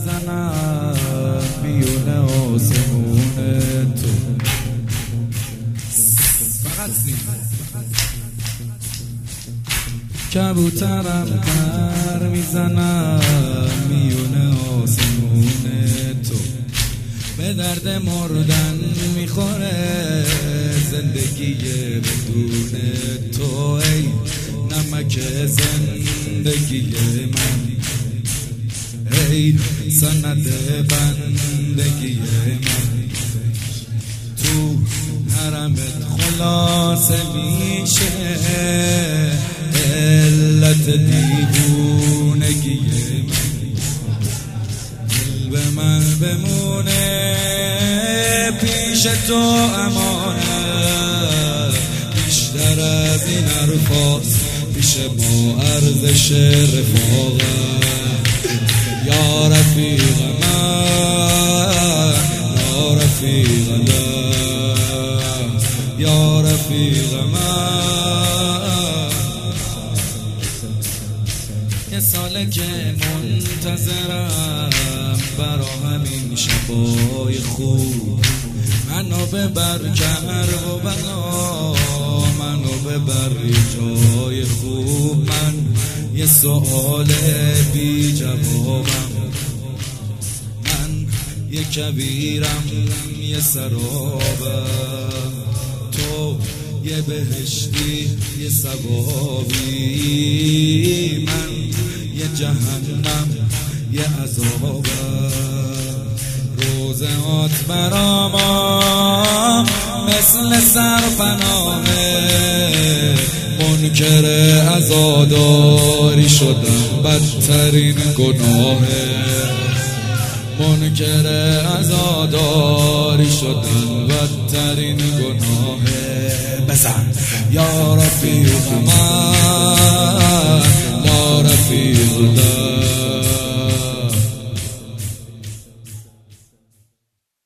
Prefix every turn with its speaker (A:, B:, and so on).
A: میزنم بیون آسمون تو. کبوترم پر میزنم میون آسمون تو. به درد مردن میخوره زندگی بدون تو. ای نمک زندگی من، ای سند بندگی من. تو حرمت خلاصه میشه علت دیوونگی من. دل به من بمونه پیش تو امانه، بیشتر از این حرفاست پیش ما ارزش رفاقت. یا رفیق من، یا رفیق الله، یا رفیق من. یه ساله که منتظرم برا همین شبای خوب. منو ببر کرب و بلا، منو ببر یه جای خوب. من یه سؤال بی جوابم، من یه کبیرم یه سرابم. تو یه بهشتی یه ثوابی، من یه جهنم یه عذابم. روزهات برام مثل سرپناهه، منکر عزاداری شدم بدترین گناهه. منکر عزاداری شدم بدترین گناهه. بزن یا رفیق من، یا رفیق الله،